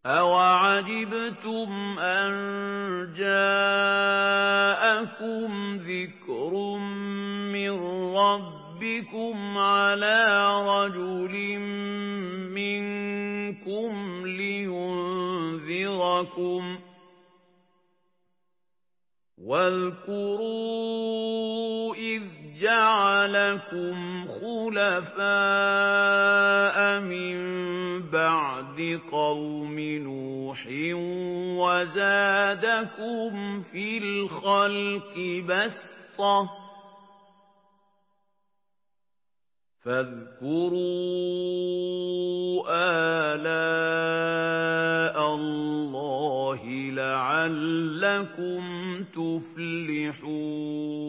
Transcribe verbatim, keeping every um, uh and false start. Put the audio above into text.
أَوَعَجِبْتُمْ أَن جَاءَكُمْ ذِكْرٌ مِّن رَّبِّكُمْ عَلَىٰ رَجُلٍ مِّنكُمْ لِيُنذِرَكُمْ ۚ وَاذْكُرُوا إِذْ جَعَلَكُمْ خُلَفَاءَ مِن بَعْدِ قَوْمِ نُوحٍ وَزَادَكُمْ فِي الْخَلْقِ بَسْطَةً ۖ فاذكروا آلاء اللَّهِ لَعَلَّكُمْ تُفْلِحُونَ